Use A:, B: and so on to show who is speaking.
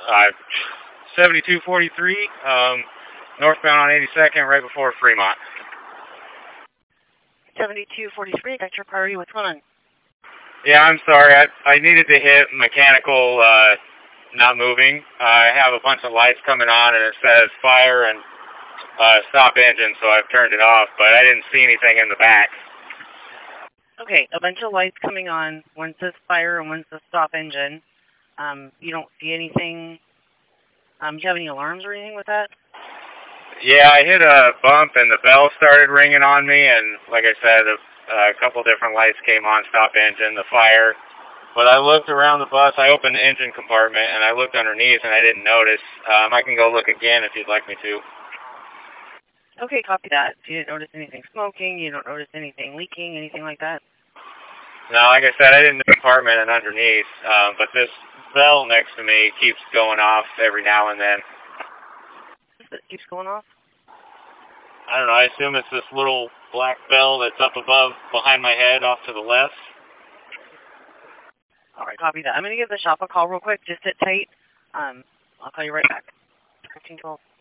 A: Uh, 7243, northbound on 82nd, right before Fremont.
B: 7243, got your priority. What's going on?
A: Yeah, I'm sorry. I needed to hit mechanical not moving. I have a bunch of lights coming on, and it says fire and stop engine, so I've turned it off, but I didn't see anything in the back.
B: Okay, a bunch of lights coming on. One says fire and one says stop engine. You don't see anything. Do you have any alarms or anything with that?
A: Yeah, I hit a bump and the bell started ringing on me, and like I said, a couple different lights came on, stop engine, the fire. But I looked around the bus, I opened the engine compartment, and I looked underneath and I didn't notice. I can go look again if you'd like me to.
B: Okay, copy that. You didn't notice anything smoking, you don't notice anything leaking, anything like that?
A: No, like I said, I didn't know the compartment and underneath, but this bell next to me keeps going off every now and then.
B: It keeps going off?
A: I don't know, I assume it's this little black bell that's up above, behind my head, off to the left.
B: All right, copy that. I'm going to give the shop a call real quick. Just sit tight. I'll call you right back. 1312.